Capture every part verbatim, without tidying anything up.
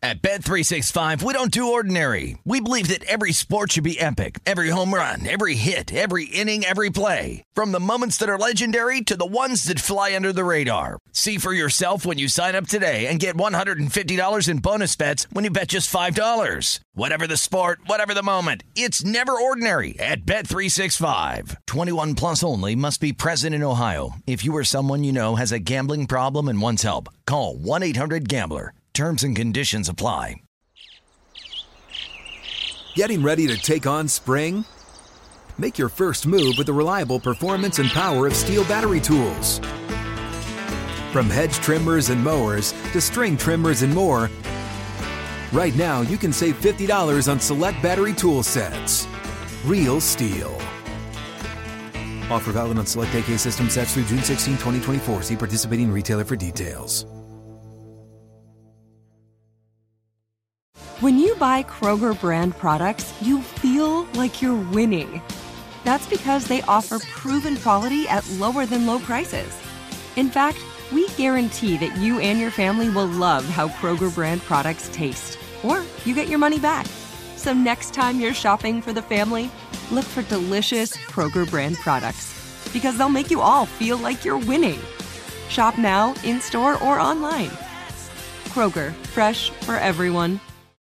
At Bet three sixty-five, we don't do ordinary. We believe that every sport should be epic. Every home run, every hit, every inning, every play. From the moments that are legendary to the ones that fly under the radar. See for yourself when you sign up today and get one hundred fifty dollars in bonus bets when you bet just five dollars. Whatever the sport, whatever the moment, it's never ordinary at Bet three sixty-five. twenty-one plus only. Must be present in Ohio. If you or someone you know has a gambling problem and wants help, call one eight hundred gambler. Terms and conditions apply. Getting ready to take on spring? Make your first move with the reliable performance and power of Steel battery tools. From hedge trimmers and mowers to string trimmers and more, right now you can save fifty dollars on select battery tool sets. Real Steel. Offer valid on select A K system sets through June sixteenth, twenty twenty-four. See participating retailer for details. When you buy Kroger brand products, you feel like you're winning. That's because they offer proven quality at lower than low prices. In fact, we guarantee that you and your family will love how Kroger brand products taste, or you get your money back. So next time you're shopping for the family, look for delicious Kroger brand products, because they'll make you all feel like you're winning. Shop now, in-store, or online. Kroger, fresh for everyone.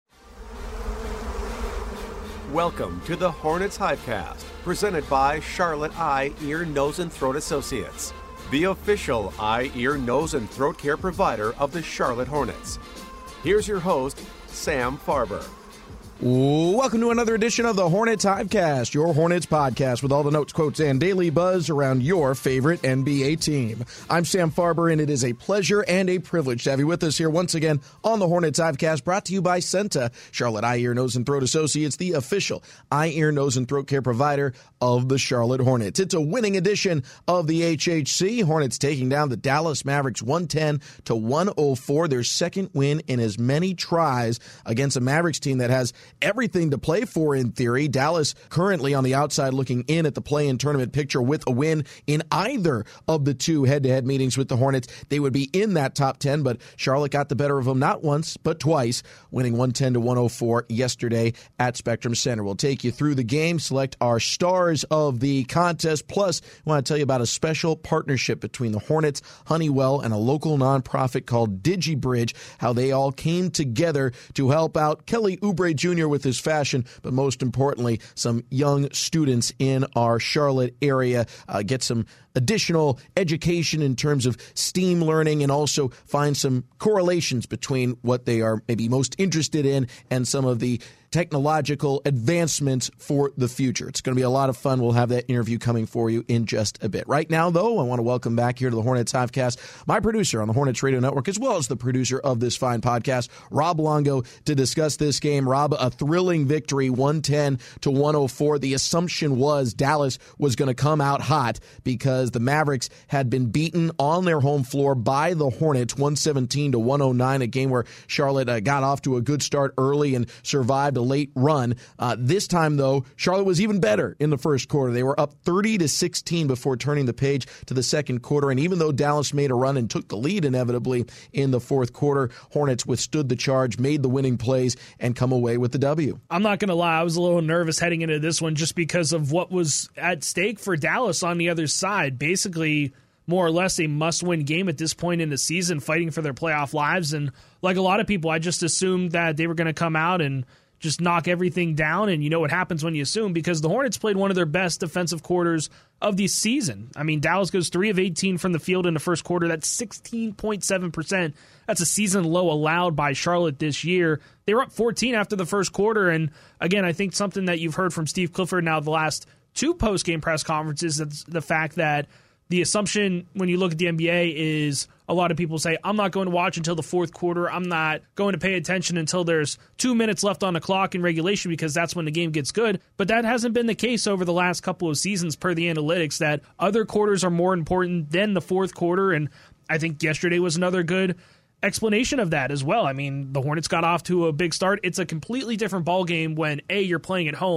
Welcome to the Hornets Hivecast, presented by Charlotte Eye, Ear, Nose, and Throat Associates, the official eye, ear, nose, and throat care provider of the Charlotte Hornets. Here's your host, Sam Farber. Welcome to another edition of the Hornets Hivecast, your Hornets podcast with all the notes, quotes, and daily buzz around your favorite N B A team. I'm Sam Farber, and it is a pleasure and a privilege to have you with us here once again on the Hornets Hivecast, brought to you by Senta, Charlotte Eye, Ear, Nose, and Throat Associates, the official eye, ear, nose, and throat care provider of the Charlotte Hornets. It's a winning edition of the H H C. Hornets taking down the Dallas Mavericks one ten to one oh four, their second win in as many tries against a Mavericks team that has everything to play for in theory. Dallas currently on the outside looking in at the play-in tournament picture with a win in either of the two head-to-head meetings with the Hornets. They would be in that top ten, but Charlotte got the better of them not once, but twice, winning one ten to one oh four yesterday at Spectrum Center. We'll take you through the game, select our stars of the contest, plus I want to tell you about a special partnership between the Hornets, Honeywell, and a local nonprofit called DigiBridge, how they all came together to help out Kelly Oubre Junior with his fashion, but most importantly, some young students in our Charlotte area uh, get some additional education in terms of STEAM learning, and also find some correlations between what they are maybe most interested in and some of the technological advancements for the future. It's going to be a lot of fun. We'll have that interview coming for you in just a bit. Right now, though, I want to welcome back here to the Hornets Hivecast my producer on the Hornets Radio Network, as well as the producer of this fine podcast, Rob Longo, to discuss this game. Rob, a thrilling victory, one ten to one oh four. The assumption was Dallas was going to come out hot because the Mavericks had been beaten on their home floor by the Hornets, one seventeen to one oh nine, a game where Charlotte uh, got off to a good start early and survived a late run. Uh, this time, though, Charlotte was even better in the first quarter. They were up thirty to sixteen before turning the page to the second quarter, and even though Dallas made a run and took the lead inevitably in the fourth quarter, Hornets withstood the charge, made the winning plays, and come away with the W. I'm not going to lie, I was a little nervous heading into this one just because of what was at stake for Dallas on the other side. Basically, more or less a must-win game at this point in the season, fighting for their playoff lives. And like a lot of people, I just assumed that they were going to come out and just knock everything down, and you know what happens when you assume, because the Hornets played one of their best defensive quarters of the season. I mean, Dallas goes three of eighteen from the field in the first quarter. That's sixteen point seven percent. That's a season low allowed by Charlotte this year. They were up fourteen after the first quarter, and again, I think something that you've heard from Steve Clifford now the last two post-game press conferences, that's the fact that the assumption when you look at the N B A is a lot of people say, I'm not going to watch until the fourth quarter. I'm not going to pay attention until there's two minutes left on the clock in regulation because that's when the game gets good. But that hasn't been the case over the last couple of seasons per the analytics, that other quarters are more important than the fourth quarter. And I think yesterday was another good explanation of that as well. I mean, the Hornets got off to a big start. It's a completely different ballgame when, A, you're playing at home,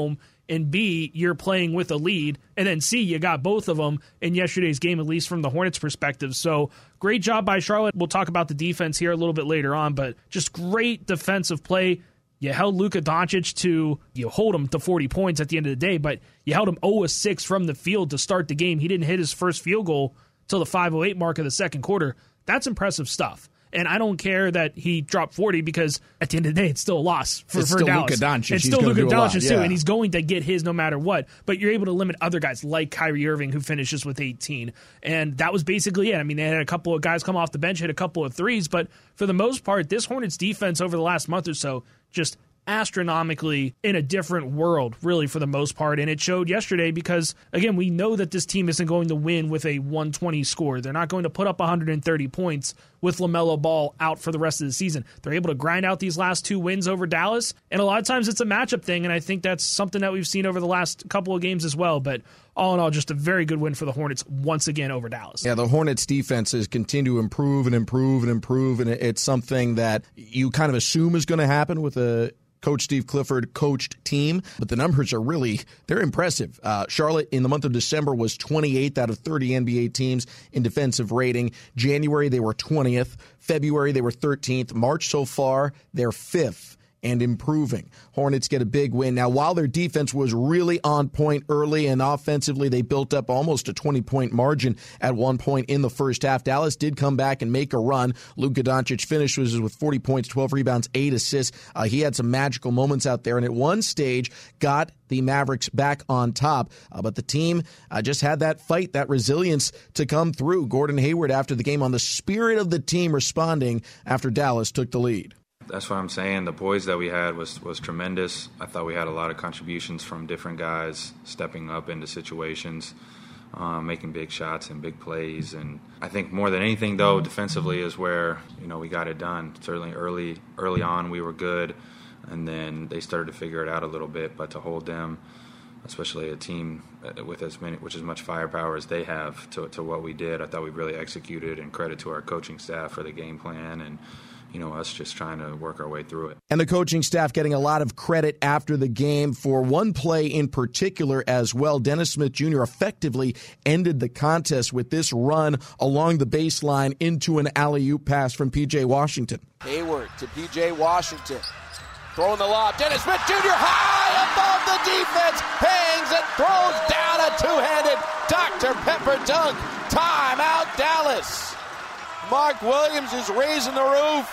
and B, you're playing with a lead, and then C, you got both of them in yesterday's game, at least from the Hornets' perspective. So great job by Charlotte. We'll talk about the defense here a little bit later on, but just great defensive play. You held Luka Doncic to, you hold him to forty points at the end of the day, but you held him zero of six from the field to start the game. He didn't hit his first field goal till the five oh eight mark of the second quarter. That's impressive stuff. And I don't care that he dropped forty because at the end of the day, it's still a loss for, it's for still Dallas. Luka Doncic. It's He's still Luka Doncic, too, yeah. and he's going to get his no matter what. But you're able to limit other guys like Kyrie Irving, who finishes with eighteen. And that was basically it. I mean, they had a couple of guys come off the bench, hit a couple of threes, but for the most part, this Hornets defense over the last month or so just astronomically in a different world, really, for the most part. And it showed yesterday because, again, we know that this team isn't going to win with a one twenty score. They're not going to put up one hundred thirty points with LaMelo Ball out for the rest of the season. They're able to grind out these last two wins over Dallas, and a lot of times it's a matchup thing, and I think that's something that we've seen over the last couple of games as well. But all in all, just a very good win for the Hornets once again over Dallas. Yeah, the Hornets' defenses continue to improve and improve and improve, and it's something that you kind of assume is going to happen with a Coach Steve Clifford coached team, but the numbers are really, they're impressive. Uh, Charlotte in the month of December was twenty-eighth out of thirty N B A teams in defensive rating. January, they were twentieth. February, they were thirteenth. March so far, they're fifth and improving. Hornets get a big win. Now, while their defense was really on point early and offensively, they built up almost a twenty-point margin at one point in the first half. Dallas did come back and make a run. Luka Doncic finishes with forty points, twelve rebounds, eight assists. Uh, he had some magical moments out there, and at one stage got the Mavericks back on top. Uh, but the team uh, just had that fight, that resilience to come through. Gordon Hayward after the game on the spirit of the team responding after Dallas took the lead. That's what I'm saying. The poise that we had was, was tremendous. I thought we had a lot of contributions from different guys stepping up into situations, uh, making big shots and big plays. And I think more than anything, though, defensively is where, you know, we got it done. Certainly early early on we were good, and then they started to figure it out a little bit. But to hold them, especially a team with as many, which as much firepower as they have to, to what we did, I thought we really executed, and credit to our coaching staff for the game plan and, you know, us just trying to work our way through it. And the coaching staff getting a lot of credit after the game for one play in particular as well. Dennis Smith Junior effectively ended the contest with this run along the baseline into an alley-oop pass from P J Washington. Hayward to P J Washington. Throwing the lob. Dennis Smith Junior high above the defense. Hangs and throws down a two-handed Doctor Pepper dunk. Timeout, Dallas. Mark Williams is raising the roof.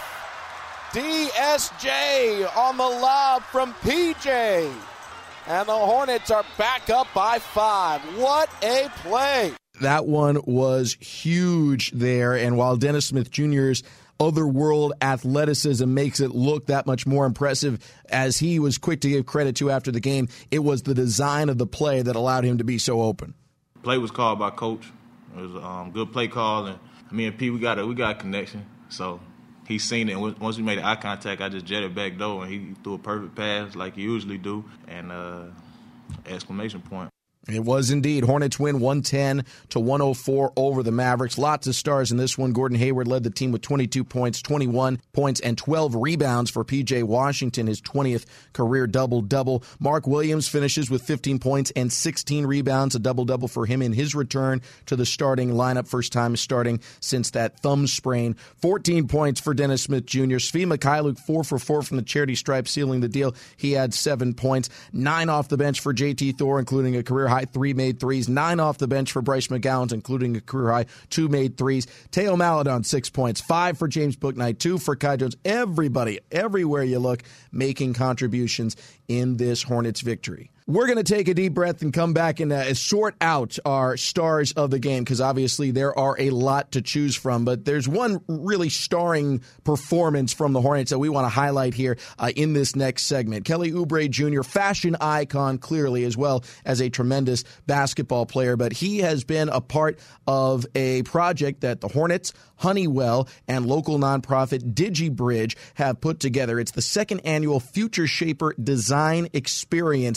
D S J on the lob from P J. And the Hornets are back up by five. What a play. That one was huge there. And while Dennis Smith Junior's otherworld athleticism makes it look that much more impressive, as he was quick to give credit to after the game, it was the design of the play that allowed him to be so open. Play was called by Coach. It was a um, good play call. And me and P, we got a, we got a connection. So he's seen it. And once we made eye contact, I just jetted back door, and he threw a perfect pass like he usually do. And uh, exclamation point. It was indeed. Hornets win one ten to one oh four over the Mavericks. Lots of stars in this one. Gordon Hayward led the team with twenty-two points, twenty-one points, and twelve rebounds for P J Washington, his twentieth career double-double. Mark Williams finishes with fifteen points and sixteen rebounds, a double-double for him in his return to the starting lineup, first time starting since that thumb sprain. fourteen points for Dennis Smith Junior Svi Mikhailuk, four for four from the charity stripe, sealing the deal. He had seven points. Nine off the bench for J T Thor, including a career-high three made threes. Nine off the bench for Bryce McGowan, including a career-high two made threes. Teo Maladon, six points. Five for James Bouknight, two for Kai Jones. Everybody, everywhere you look, making contributions in this Hornets victory. We're going to take a deep breath and come back and uh, sort out our stars of the game, because obviously there are a lot to choose from, but there's one really starring performance from the Hornets that we want to highlight here uh, in this next segment. Kelly Oubre Junior, fashion icon clearly, as well as a tremendous basketball player, but he has been a part of a project that the Hornets, Honeywell, and local nonprofit DigiBridge have put together. It's the second annual Future Shaper Design Experience, the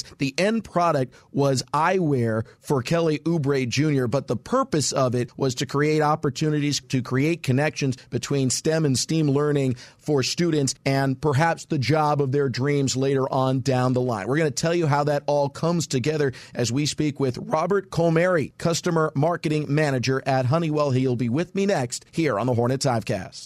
end product was eyewear for Kelly Oubre Junior, but the purpose of it was to create opportunities, to create connections between STEM and STEAM learning for students and perhaps the job of their dreams later on down the line. We're going to tell you how that all comes together as we speak with Robert Colmary, Customer Marketing Manager at Honeywell. He'll be with me next here on the Hornets Hivecast.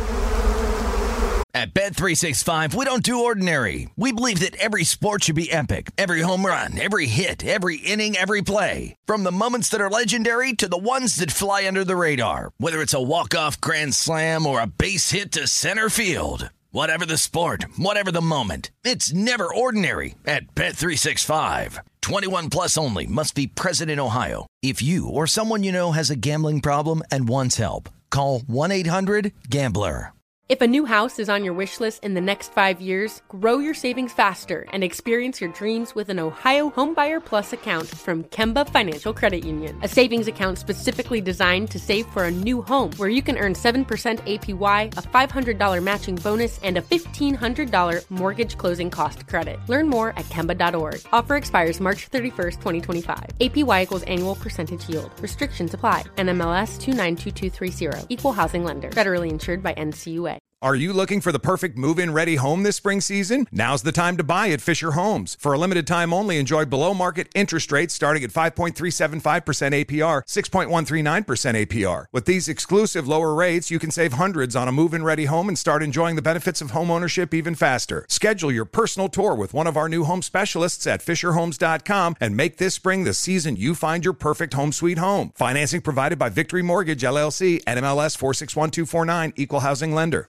At Bet three sixty-five, we don't do ordinary. We believe that every sport should be epic. Every home run, every hit, every inning, every play. From the moments that are legendary to the ones that fly under the radar. Whether it's a walk-off grand slam or a base hit to center field. Whatever the sport, whatever the moment. It's never ordinary at Bet three sixty-five. twenty-one plus only. Must be present in Ohio. If you or someone you know has a gambling problem and wants help, call one eight hundred gambler. If a new house is on your wish list in the next five years, grow your savings faster and experience your dreams with an Ohio Homebuyer Plus account from Kemba Financial Credit Union. A savings account specifically designed to save for a new home where you can earn seven percent A P Y, a five hundred dollars matching bonus, and a fifteen hundred dollars mortgage closing cost credit. Learn more at Kemba dot org. Offer expires March thirty-first, twenty twenty-five. A P Y equals annual percentage yield. Restrictions apply. N M L S two nine two two three zero. Equal housing lender. Federally insured by N C U A. Are you looking for the perfect move-in ready home this spring season? Now's the time to buy at Fisher Homes. For a limited time only, enjoy below-market interest rates starting at five point three seven five percent A P R, six point one three nine percent A P R. With these exclusive lower rates, you can save hundreds on a move-in ready home and start enjoying the benefits of home ownership even faster. Schedule your personal tour with one of our new home specialists at fisher homes dot com and make this spring the season you find your perfect home sweet home. Financing provided by Victory Mortgage, L L C, N M L S four six one two four nine, Equal Housing Lender.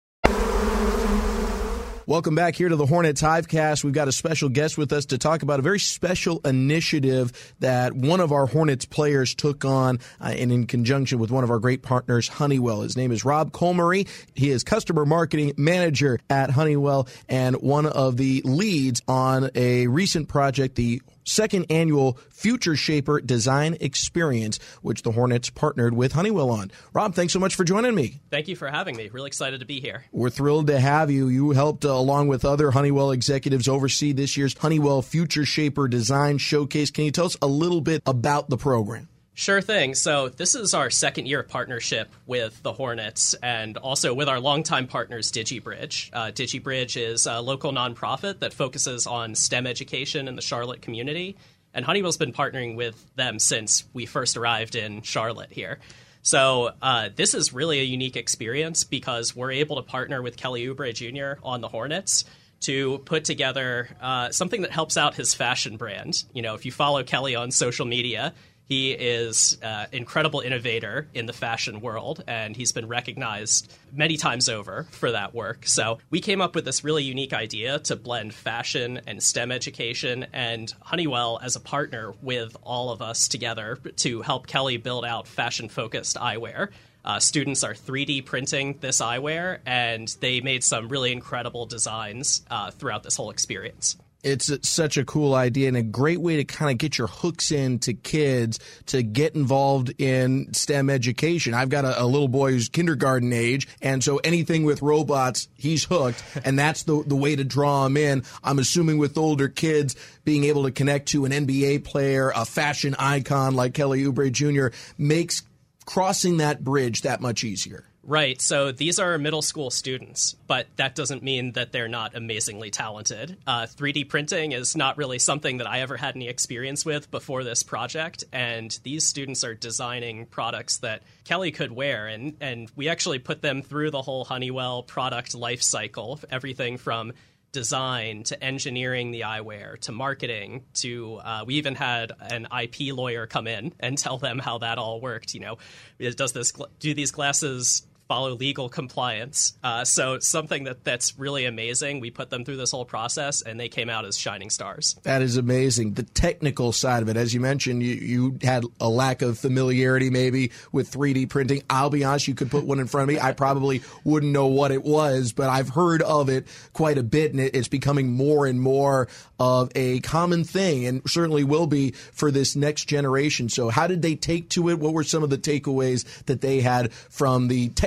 Welcome back here to the Hornets Hivecast. We've got a special guest with us to talk about a very special initiative that one of our Hornets players took on uh, and in conjunction with one of our great partners, Honeywell. His name is Rob Colmary. He is Customer Marketing Manager at Honeywell and one of the leads on a recent project, the second annual Future Shaper Design Experience, which the Hornets partnered with Honeywell on. Rob, thanks so much for joining me. Thank you for having me. Really excited to be here. We're thrilled to have you. You helped, uh, along with other Honeywell executives, oversee this year's Honeywell Future Shaper Design Showcase. Can you tell us a little bit about the program? Sure thing. So this is our second year of partnership with the Hornets and also with our longtime partners, DigiBridge. Uh, DigiBridge is a local nonprofit that focuses on STEM education in the Charlotte community. And Honeywell's been partnering with them since we first arrived in Charlotte here. So uh, this is really a unique experience because we're able to partner with Kelly Oubre Junior on the Hornets to put together uh, something that helps out his fashion brand. You know, if you follow Kelly on social media, he is an uh, incredible innovator in the fashion world, and he's been recognized many times over for that work. So we came up with this really unique idea to blend fashion and STEM education, and Honeywell as a partner with all of us together to help Kelly build out fashion-focused eyewear. Uh, students are three D printing this eyewear, and they made some really incredible designs uh, throughout this whole experience. It's such a cool idea and a great way to kind of get your hooks into kids to get involved in STEM education. I've got a, a little boy who's kindergarten age, and so anything with robots, he's hooked, and that's the the way to draw him in. I'm assuming with older kids, being able to connect to an N B A player, a fashion icon like Kelly Oubre Junior makes crossing that bridge that much easier. Right. So these are middle school students, but that doesn't mean that they're not amazingly talented. Uh, three D printing is not really something that I ever had any experience with before this project. And these students are designing products that Kelly could wear. And, and we actually put them through the whole Honeywell product life cycle, everything from design to engineering the eyewear to marketing to uh, we even had an I P lawyer come in and tell them how that all worked. You know, does this do these glasses follow legal compliance? Uh, so something that that's really amazing. We put them through this whole process, and they came out as shining stars. That is amazing. The technical side of it, as you mentioned, you, you had a lack of familiarity maybe with three D printing. I'll be honest, you could put one in front of me. I probably wouldn't know what it was, but I've heard of it quite a bit, and it, it's becoming more and more of a common thing, and certainly will be for this next generation. So how did they take to it? What were some of the takeaways that they had from the technical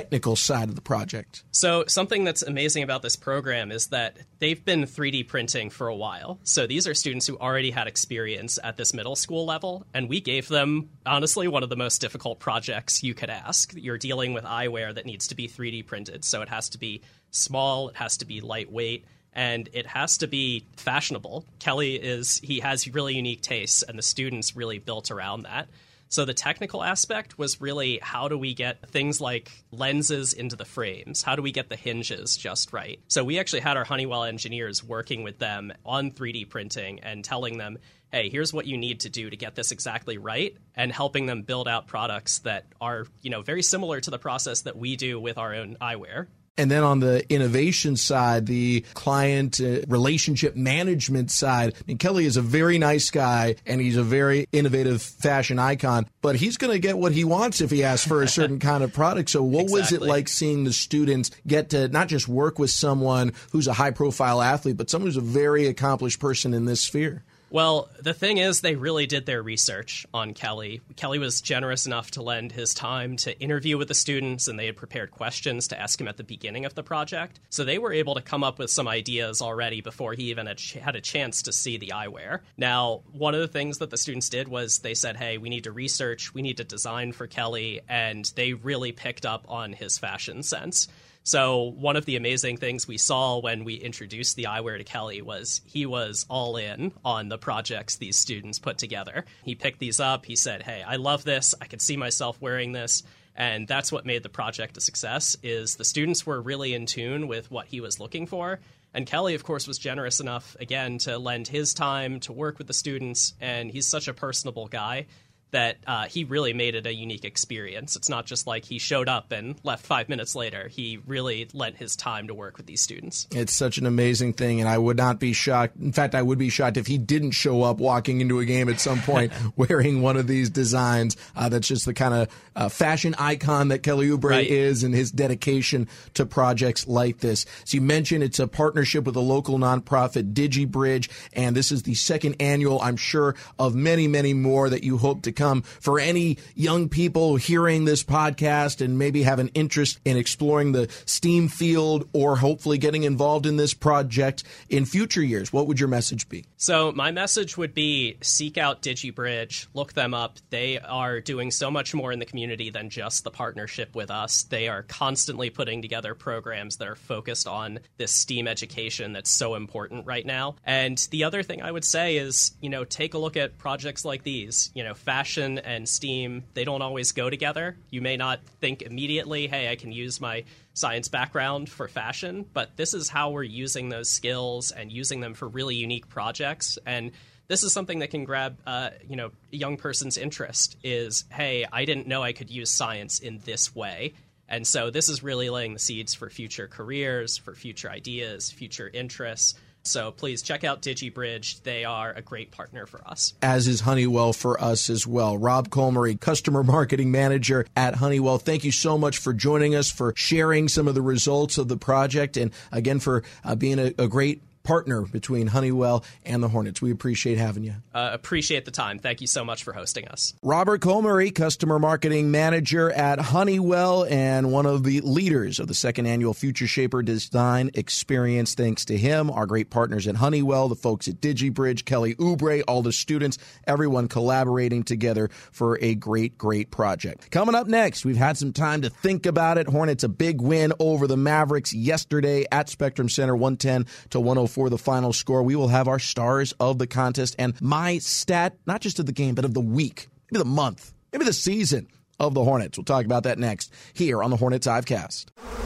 technical side of the project? So something that's amazing about this program is that they've been three D printing for a while. So these are students who already had experience at this middle school level, and we gave them, honestly, one of the most difficult projects you could ask. You're dealing with eyewear that needs to be three D printed, so it has to be small, it has to be lightweight, and it has to be fashionable. Kelly is, he has really unique tastes, and the students really built around that. So the technical aspect was really, how do we get things like lenses into the frames? How do we get the hinges just right? So we actually had our Honeywell engineers working with them on three D printing and telling them, hey, here's what you need to do to get this exactly right, and helping them build out products that are, you know, very similar to the process that we do with our own eyewear. And then on the innovation side, the client uh, relationship management side, I mean, Kelly is a very nice guy, and he's a very innovative fashion icon, but he's going to get what he wants if he asks for a certain kind of product. So what exactly. was it like seeing the students get to not just work with someone who's a high-profile athlete, but someone who's a very accomplished person in this sphere? Well, the thing is, they really did their research on Kelly. Kelly was generous enough to lend his time to interview with the students, and they had prepared questions to ask him at the beginning of the project. So they were able to come up with some ideas already before he even had, ch- had a chance to see the eyewear. Now, one of the things that the students did was they said, hey, we need to research, we need to design for Kelly, and they really picked up on his fashion sense. So one of the amazing things we saw when we introduced the eyewear to Kelly was he was all in on the projects these students put together. He picked these up. He said, hey, I love this. I could see myself wearing this. And that's what made the project a success, is the students were really in tune with what he was looking for. And Kelly, of course, was generous enough, again, to lend his time to work with the students. And he's such a personable guy that uh, he really made it a unique experience. It's not just like he showed up and left five minutes later. He really lent his time to work with these students. It's such an amazing thing, and I would not be shocked. In fact, I would be shocked if he didn't show up walking into a game at some point wearing one of these designs. Uh, that's just the kind of uh, fashion icon that Kelly Oubre right. is, and his dedication to projects like this. So you mentioned it's a partnership with a local nonprofit, DigiBridge, and this is the second annual, I'm sure, of many, many more that you hope to come. For any young people hearing this podcast and maybe have an interest in exploring the STEAM field or hopefully getting involved in this project in future years, what would your message be? So my message would be seek out DigiBridge, look them up. They are doing so much more in the community than just the partnership with us. They are constantly putting together programs that are focused on this STEAM education that's so important right now. And the other thing I would say is, you know, take a look at projects like these. You know, fashion and STEAM, they don't always go together. You may not think immediately, hey, I can use my science background for fashion, but this is how we're using those skills and using them for really unique projects. And this is something that can grab, uh, you know, a young person's interest is, hey, I didn't know I could use science in this way. And so this is really laying the seeds for future careers, for future ideas, future interests. So please check out DigiBridge. They are a great partner for us. As is Honeywell for us as well. Rob Colmery, Customer Marketing Manager at Honeywell, thank you so much for joining us, for sharing some of the results of the project, and again for uh, being a, a great partner between Honeywell and the Hornets. We appreciate having you. Uh, appreciate the time. Thank you so much for hosting us. Robert Colmery, Customer Marketing Manager at Honeywell and one of the leaders of the second annual Future Shaper Design Experience. Thanks to him, our great partners at Honeywell, the folks at DigiBridge, Kelly Oubre, all the students, everyone collaborating together for a great, great project. Coming up next, we've had some time to think about it. Hornets a big win over the Mavericks yesterday at Spectrum Center, one ten to one oh four. For the final score. We will have our stars of the contest and my stat, not just of the game, but of the week, maybe the month, maybe the season of the Hornets. We'll talk about that next here on the Hornets Hivecast.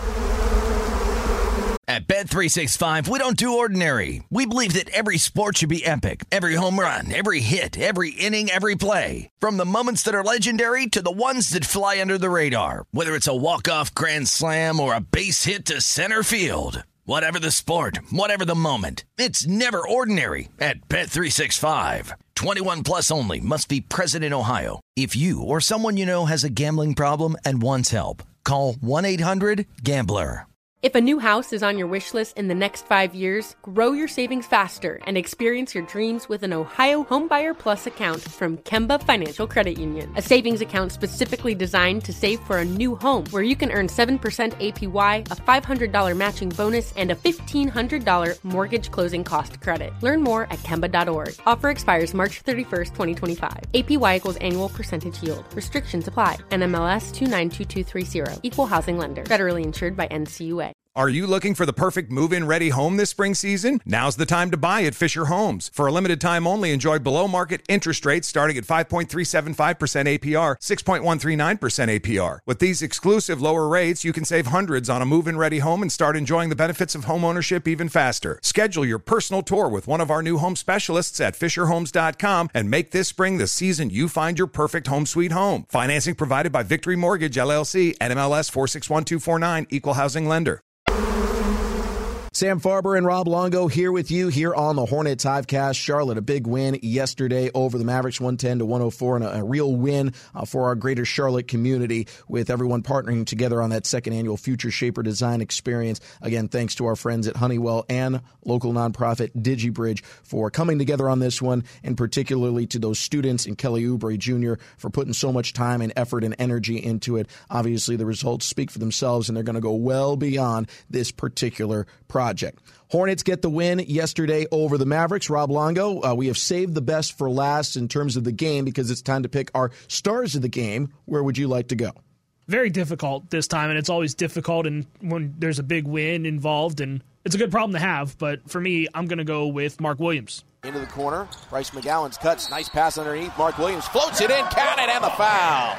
At Bet three sixty-five, we don't do ordinary. We believe that every sport should be epic. Every home run, every hit, every inning, every play. From the moments that are legendary to the ones that fly under the radar. Whether it's a walk-off grand slam or a base hit to center field. Whatever the sport, whatever the moment, it's never ordinary at Bet three sixty-five. twenty-one plus only. Must be present in Ohio. If you or someone you know has a gambling problem and wants help, call one eight hundred gambler. If a new house is on your wish list in the next five years, grow your savings faster and experience your dreams with an Ohio Homebuyer Plus account from Kemba Financial Credit Union. A savings account specifically designed to save for a new home where you can earn seven percent A P Y, a five hundred dollars matching bonus, and a fifteen hundred dollars mortgage closing cost credit. Learn more at Kemba dot org. Offer expires March thirty-first, twenty twenty-five. A P Y equals annual percentage yield. Restrictions apply. N M L S two nine two two three zero. Equal housing lender. Federally insured by N C U A. Are you looking for the perfect move-in ready home this spring season? Now's the time to buy at Fisher Homes. For a limited time only, enjoy below-market interest rates starting at five point three seven five percent A P R, six point one three nine percent A P R. With these exclusive lower rates, you can save hundreds on a move-in ready home and start enjoying the benefits of home ownership even faster. Schedule your personal tour with one of our new home specialists at fisher homes dot com and make this spring the season you find your perfect home sweet home. Financing provided by Victory Mortgage, L L C, N M L S four six one two four nine, Equal Housing Lender. Sam Farber and Rob Longo here with you here on the Hornets Hivecast. Charlotte, a big win yesterday over the Mavericks, one ten to one oh four, and a, a real win uh, for our greater Charlotte community with everyone partnering together on that second annual Future Shaper Design Experience. Again, thanks to our friends at Honeywell and local nonprofit DigiBridge for coming together on this one, and particularly to those students and Kelly Oubre Junior for putting so much time and effort and energy into it. Obviously, the results speak for themselves, and they're going to go well beyond this particular project. Project. Hornets get the win yesterday over the Mavericks. Rob Longo, uh, we have saved the best for last in terms of the game because it's time to pick our stars of the game. Where would you like to go? Very difficult this time, and it's always difficult and when there's a big win involved, and it's a good problem to have. But for me, I'm going to go with Mark Williams. Into the corner. Bryce McGowan's cuts. Nice pass underneath. Mark Williams floats it in. Count it, and the foul.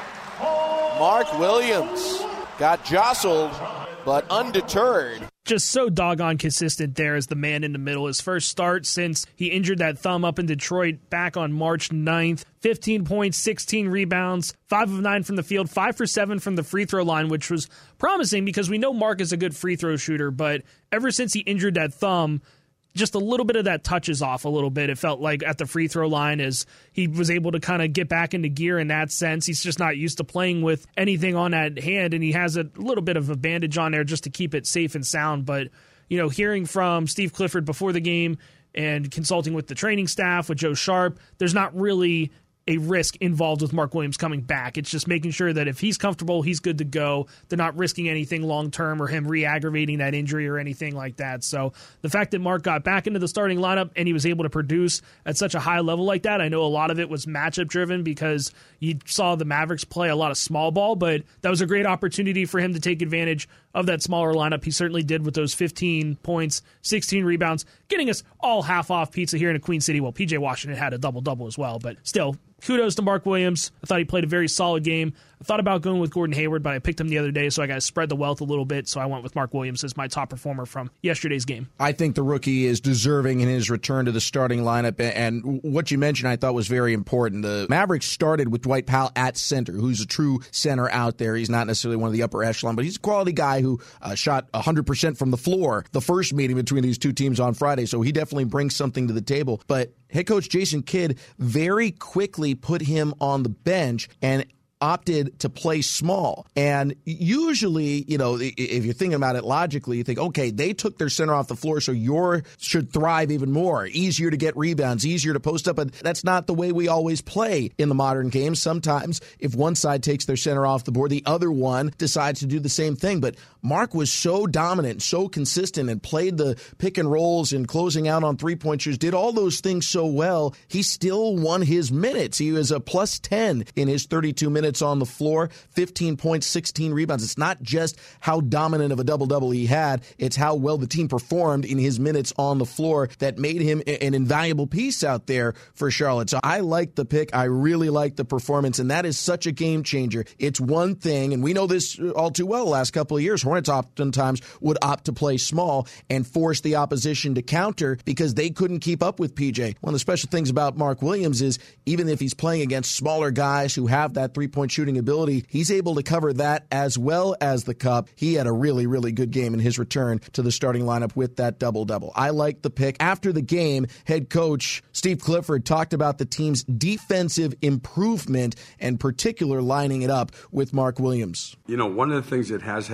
Mark Williams got jostled, but undeterred. Just so doggone consistent there as the man in the middle. His first start since he injured that thumb up in Detroit back on March ninth. fifteen points, sixteen rebounds, five of nine from the field, five for seven from the free throw line, which was promising because we know Mark is a good free throw shooter, but ever since he injured that thumb, just a little bit of that touches off a little bit. It felt like at the free throw line as he was able to kind of get back into gear in that sense. He's just not used to playing with anything on that hand, and he has a little bit of a bandage on there just to keep it safe and sound. But, you know, hearing from Steve Clifford before the game and consulting with the training staff, with Joe Sharp, there's not really a risk involved with Mark Williams coming back. It's just making sure that if he's comfortable, he's good to go. They're not risking anything long-term or him re-aggravating that injury or anything like that. So the fact that Mark got back into the starting lineup and he was able to produce at such a high level like that, I know a lot of it was matchup driven because you saw the Mavericks play a lot of small ball, but that was a great opportunity for him to take advantage of that smaller lineup. He certainly did with those fifteen points, sixteen rebounds, getting us all half off pizza here in Queen City. Well, P J Washington had a double-double as well, but still, kudos to Mark Williams. I thought he played a very solid game. I thought about going with Gordon Hayward, but I picked him the other day, so I got to spread the wealth a little bit, so I went with Mark Williams as my top performer from yesterday's game. I think the rookie is deserving in his return to the starting lineup, and what you mentioned I thought was very important. The Mavericks started with Dwight Powell at center, who's a true center out there. He's not necessarily one of the upper echelon, but he's a quality guy who uh, shot one hundred percent from the floor the first meeting between these two teams on Friday, so he definitely brings something to the table. But head coach Jason Kidd very quickly put him on the bench and opted to play small. And usually, you know, if you're thinking about it logically, you think, okay, they took their center off the floor, so yours should thrive even more. Easier to get rebounds, easier to post up. But that's not the way we always play in the modern game. Sometimes if one side takes their center off the board, the other one decides to do the same thing. But Mark was so dominant, so consistent, and played the pick and rolls and closing out on three-point shooters, did all those things so well, he still won his minutes. He was a plus ten in his thirty-two minutes on the floor, fifteen points, sixteen rebounds. It's not just how dominant of a double-double he had, it's how well the team performed in his minutes on the floor that made him an invaluable piece out there for Charlotte. So I like the pick. I really like the performance, and that is such a game changer. It's one thing, and we know this all too well the last couple of years, Hornets oftentimes would opt to play small and force the opposition to counter because they couldn't keep up with P J. One of the special things about Mark Williams is even if he's playing against smaller guys who have that three-point shooting ability, he's able to cover that as well as the cup. He had a really, really good game in his return to the starting lineup with that double-double. I like the pick. After the game, head coach Steve Clifford talked about the team's defensive improvement and particular lining it up with Mark Williams. You know, one of the things that has happened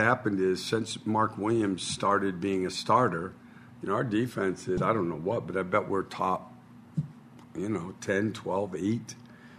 is since Mark Williams started being a starter, you know, our defense is, I don't know what, but I bet we're top, you know, ten, twelve, eight.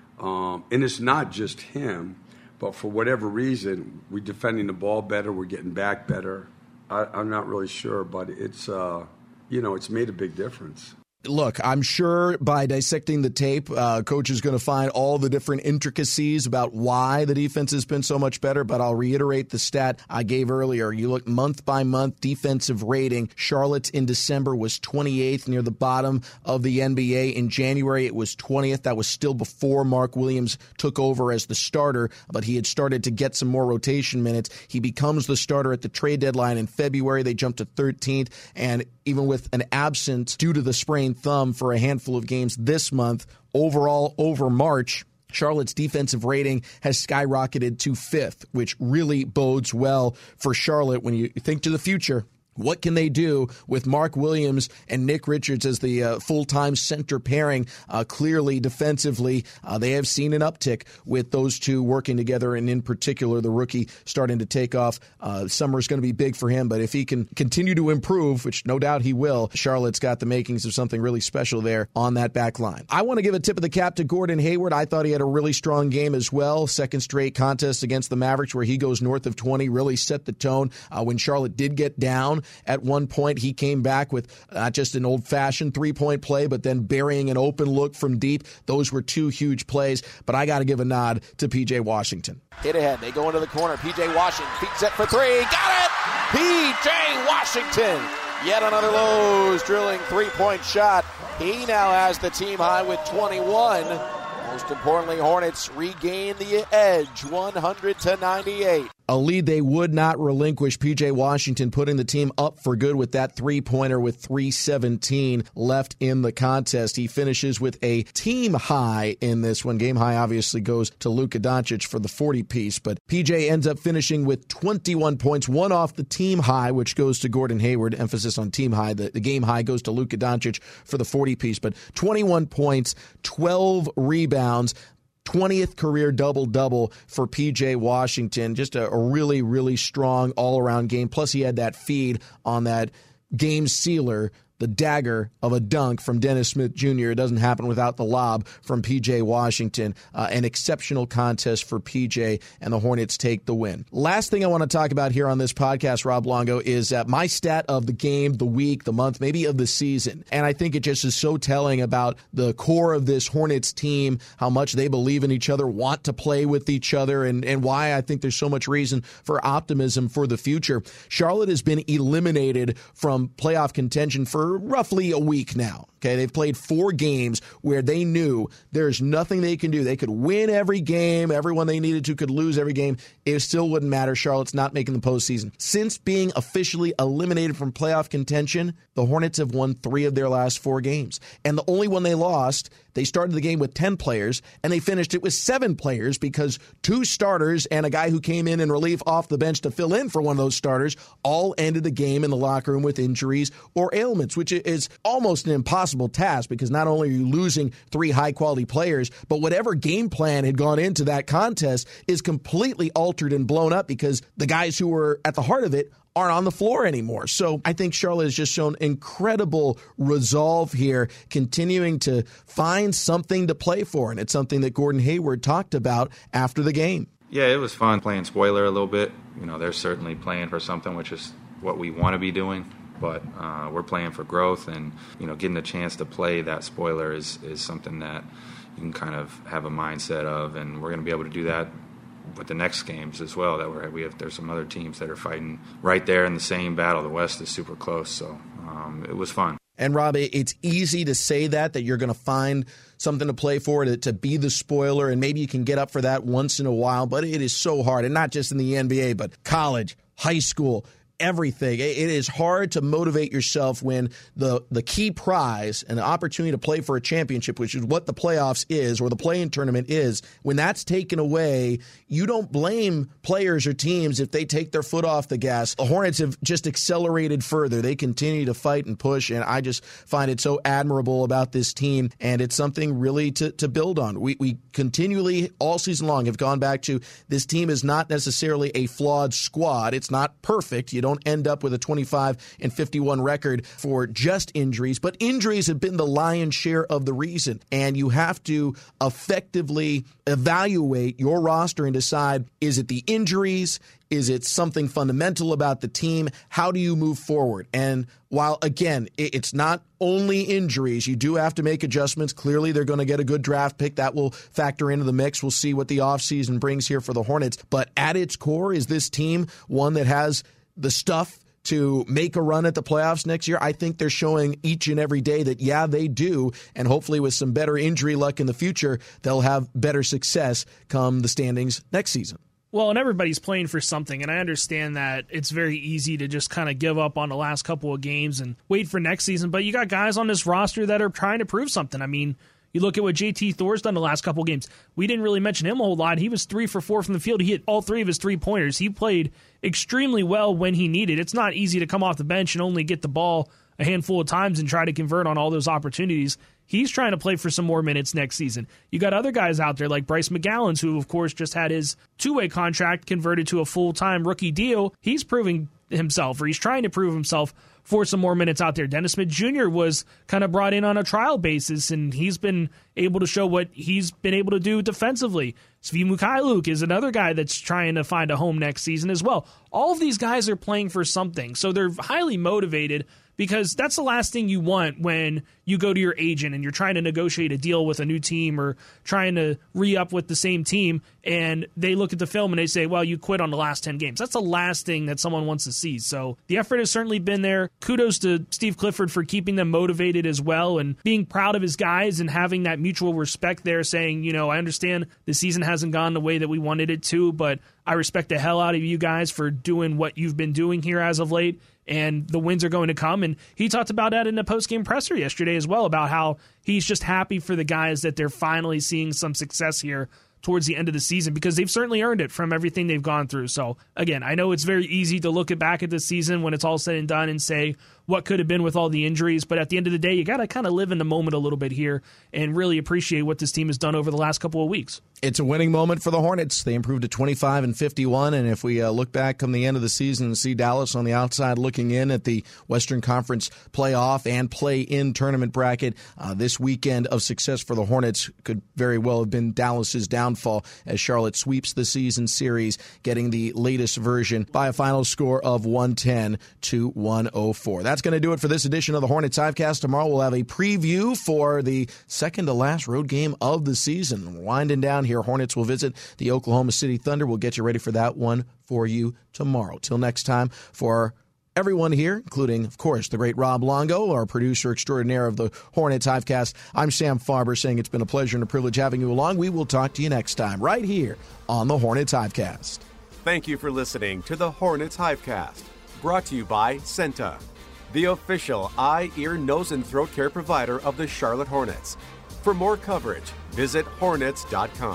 Um, and it's not just him, but for whatever reason, we're defending the ball better, we're getting back better. I, I'm not really sure, but it's, uh, you know, it's made a big difference. Look, I'm sure by dissecting the tape, uh, coach is going to find all the different intricacies about why the defense has been so much better, but I'll reiterate the stat I gave earlier. You look month by month defensive rating. Charlotte's in December was twenty-eighth, near the bottom of the N B A. In January, it was twentieth. That was still before Mark Williams took over as the starter, but he had started to get some more rotation minutes. He becomes the starter at the trade deadline in February. They jumped to thirteenth, and even with an absence due to the sprained thumb for a handful of games this month, overall over March, Charlotte's defensive rating has skyrocketed to fifth, which really bodes well for Charlotte when you think to the future. What can they do with Mark Williams and Nick Richards as the uh, full-time center pairing? Uh, clearly, defensively, uh, they have seen an uptick with those two working together, and in particular, the rookie starting to take off. Uh, summer is going to be big for him, but if he can continue to improve, which no doubt he will, Charlotte's got the makings of something really special there on that back line. I want to give a tip of the cap to Gordon Hayward. I thought he had a really strong game as well. Second straight contest against the Mavericks where he goes north of twenty, really set the tone. Uh, when Charlotte did get down at one point, he came back with not just an old-fashioned three-point play, but then burying an open look from deep. Those were two huge plays, but I got to give a nod to P J Washington. Hit ahead. They go into the corner. P J Washington, feet set for three. Got it! P J Washington. Yet another Lowe's drilling three-point shot. He now has the team high with twenty-one. Most importantly, Hornets regain the edge, one hundred to ninety-eight. A lead they would not relinquish. P J Washington putting the team up for good with that three-pointer with three seventeen left in the contest. He finishes with a team high in this one. Game high obviously goes to Luka Doncic for the forty-piece, but P J ends up finishing with twenty-one points, one off the team high, which goes to Gordon Hayward. Emphasis on team high. The, the game high goes to Luka Doncic for the forty-piece, but twenty-one points, twelve rebounds, twentieth career double-double for P J Washington. Just a, a really, really strong all-around game. Plus, he had that feed on that game sealer, the dagger of a dunk from Dennis Smith Junior It doesn't happen without the lob from P J Washington. Uh, an exceptional contest for P J, and the Hornets take the win. Last thing I want to talk about here on this podcast, Rob Longo, is uh, my stat of the game, the week, the month, maybe of the season. And I think it just is so telling about the core of this Hornets team, how much they believe in each other, want to play with each other, and, and why I think there's so much reason for optimism for the future. Charlotte has been eliminated from playoff contention for roughly a week now. Okay, they've played four games where they knew there's nothing they can do. They could win every game. Everyone they needed to could lose every game. It still wouldn't matter. Charlotte's not making the postseason. Since being officially eliminated from playoff contention, the Hornets have won three of their last four games. And the only one they lost, they started the game with ten players, and they finished it with seven players because two starters and a guy who came in in relief off the bench to fill in for one of those starters all ended the game in the locker room with injuries or ailments, which is almost an impossible task because not only are you losing three high-quality players, but whatever game plan had gone into that contest is completely altered and blown up because the guys who were at the heart of it aren't on the floor anymore. So I think Charlotte has just shown incredible resolve here, continuing to find something to play for, and it's something that Gordon Hayward talked about after the game. Yeah, it was fun playing spoiler a little bit. You know, they're certainly playing for something, which is what we want to be doing. But uh, we're playing for growth, and you know, getting a chance to play that spoiler is, is something that you can kind of have a mindset of, and we're going to be able to do that with the next games as well. That we're, we have there's some other teams that are fighting right there in the same battle. The West is super close, so um, it was fun. And Rob, it's easy to say that, that you're going to find something to play for, to, to be the spoiler, and maybe you can get up for that once in a while, but it is so hard, and not just in the N B A, but college, high school, everything. It is hard to motivate yourself when the, the key prize and the opportunity to play for a championship, which is what the playoffs is or the play-in tournament is, when that's taken away, you don't blame players or teams if they take their foot off the gas. The Hornets have just accelerated further. They continue to fight and push, and I just find it so admirable about this team, and it's something really to, to build on. We, we continually, all season long, have gone back to this team is not necessarily a flawed squad. It's not perfect. You don't end up with a twenty-five and fifty-one record for just injuries, but injuries have been the lion's share of the reason, and you have to effectively evaluate your roster and decide, is it the injuries? Is it something fundamental about the team? How do you move forward? And while, again, it's not only injuries, you do have to make adjustments. Clearly, they're going to get a good draft pick. That will factor into the mix. We'll see what the offseason brings here for the Hornets. But at its core, is this team one that has the stuff to make a run at the playoffs next year? I think they're showing each and every day that, yeah, they do. And hopefully with some better injury luck in the future, they'll have better success come the standings next season. Well, and everybody's playing for something, and I understand that it's very easy to just kind of give up on the last couple of games and wait for next season, but you got guys on this roster that are trying to prove something. I mean, you look at what J T Thor's done the last couple of games. We didn't really mention him a whole lot. He was three for four from the field. He hit all three of his three-pointers. He played extremely well when he needed. It's not easy to come off the bench and only get the ball a handful of times and try to convert on all those opportunities. He's trying to play for some more minutes next season. You got other guys out there like Bryce McGowens, who, of course, just had his two-way contract converted to a full-time rookie deal. He's proving himself, or he's trying to prove himself for some more minutes out there. Dennis Smith Junior was kind of brought in on a trial basis, and he's been able to show what he's been able to do defensively. Svi Mykhailiuk is another guy that's trying to find a home next season as well. All of these guys are playing for something, so they're highly motivated, because that's the last thing you want when you go to your agent and you're trying to negotiate a deal with a new team or trying to re-up with the same team, and they look at the film and they say, well, you quit on the last ten games. That's the last thing that someone wants to see. So the effort has certainly been there. Kudos to Steve Clifford for keeping them motivated as well and being proud of his guys and having that mutual respect there, saying, you know, I understand the season hasn't gone the way that we wanted it to, but I respect the hell out of you guys for doing what you've been doing here as of late, and the wins are going to come. And he talked about that in the post-game presser yesterday as well, about how he's just happy for the guys that they're finally seeing some success here towards the end of the season, because they've certainly earned it from everything they've gone through. So, again, I know it's very easy to look back at this season when it's all said and done and say what could have been with all the injuries, but at the end of the day, you got to kind of live in the moment a little bit here and really appreciate what this team has done over the last couple of weeks. It's a winning moment for the Hornets. They improved to twenty-five and fifty-one, and if we uh, look back come the end of the season and see Dallas on the outside looking in at the Western Conference playoff and play-in tournament bracket, uh, this weekend of success for the Hornets could very well have been Dallas's downfall as Charlotte sweeps the season series, getting the latest version by a final score of one ten to one oh four. That's going to do it for this edition of the Hornets Hivecast. Tomorrow we'll have a preview for the second-to-last road game of the season. Winding down here, Hornets will visit the Oklahoma City Thunder. We'll get you ready for that one for you tomorrow. Till next time, for everyone here, including, of course, the great Rob Longo, our producer extraordinaire of the Hornets Hivecast, I'm Sam Farber saying it's been a pleasure and a privilege having you along. We will talk to you next time right here on the Hornets Hivecast. Thank you for listening to the Hornets Hivecast, brought to you by Senta, the official eye, ear, nose, and throat care provider of the Charlotte Hornets. For more coverage, visit hornets dot com.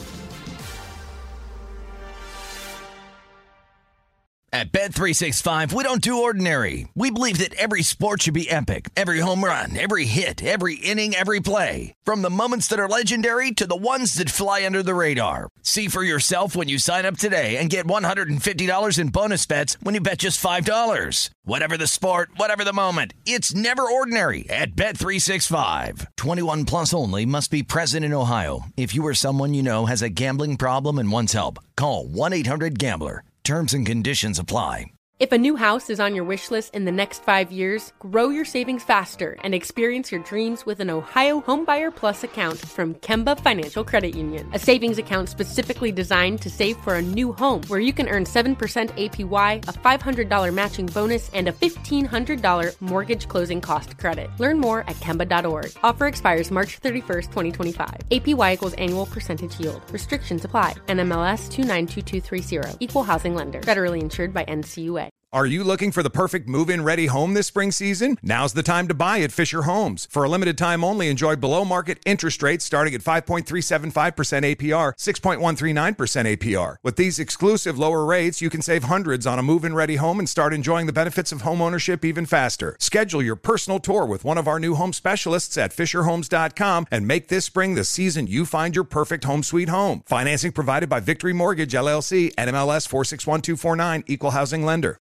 At Bet three sixty-five, we don't do ordinary. We believe that every sport should be epic. Every home run, every hit, every inning, every play. From the moments that are legendary to the ones that fly under the radar. See for yourself when you sign up today and get one hundred fifty dollars in bonus bets when you bet just five dollars. Whatever the sport, whatever the moment, it's never ordinary at Bet three sixty-five. twenty-one plus only. Must be present in Ohio. If you or someone you know has a gambling problem and wants help, call one eight hundred gambler. Terms and conditions apply. If a new house is on your wish list in the next five years, grow your savings faster and experience your dreams with an Ohio Homebuyer Plus account from Kemba Financial Credit Union. A savings account specifically designed to save for a new home, where you can earn seven percent A P Y, a five hundred dollars matching bonus, and a fifteen hundred dollars mortgage closing cost credit. Learn more at Kemba dot org. Offer expires March thirty-first, twenty twenty-five. A P Y equals annual percentage yield. Restrictions apply. N M L S two nine two two three zero. Equal housing lender. Federally insured by N C U A. Are you looking for the perfect move-in ready home this spring season? Now's the time to buy at Fisher Homes. For a limited time only, enjoy below-market interest rates starting at five point three seven five percent A P R, six point one three nine percent A P R. With these exclusive lower rates, you can save hundreds on a move-in ready home and start enjoying the benefits of home ownership even faster. Schedule your personal tour with one of our new home specialists at fisher homes dot com and make this spring the season you find your perfect home sweet home. Financing provided by Victory Mortgage, L L C, N M L S four six one two four nine, Equal Housing Lender.